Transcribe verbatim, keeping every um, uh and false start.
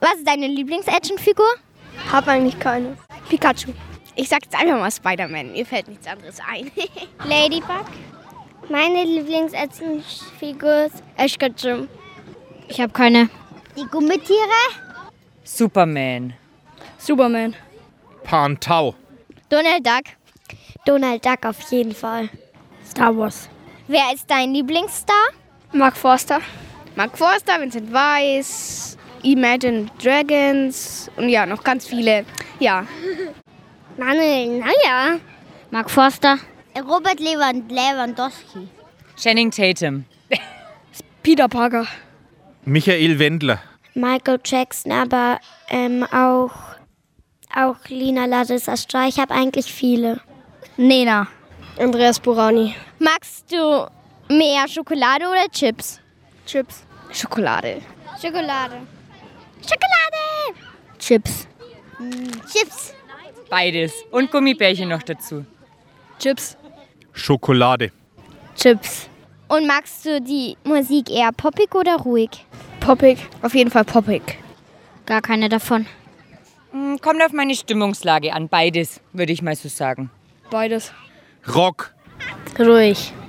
Was ist deine Lieblings-Actionfigur? Hab eigentlich keine. Pikachu. Ich sag jetzt einfach mal Spider-Man. Mir fällt nichts anderes ein. Ladybug? Meine Lieblings-Actionfigur ist Ash Ketchum. Ich habe keine. Die Gummitiere? Superman. Superman. Pan-Tau. Donald Duck? Donald Duck auf jeden Fall. Star Wars. Wer ist dein Lieblingsstar? Mark Forster. Mark Forster, Vincent Weiss, Imagine Dragons und ja, noch ganz viele. Ja. Manuel Neuer. Mark Forster? Robert Lewand- Lewandowski. Channing Tatum. Peter Parker. Michael Wendler. Michael Jackson, aber ähm, auch, auch Lina Larissa Streich. Ich habe eigentlich viele. Nena. Andreas Burani. Magst du mehr Schokolade oder Chips? Chips. Schokolade. Schokolade. Schokolade! Chips. Chips. Beides. Und Gummibärchen noch dazu. Chips. Schokolade. Chips. Und magst du die Musik eher poppig oder ruhig? Poppig. Auf jeden Fall poppig. Gar keine davon. Hm, Kommt auf meine Stimmungslage an. Beides, würde ich mal so sagen. Beides. Rock. Ruhig.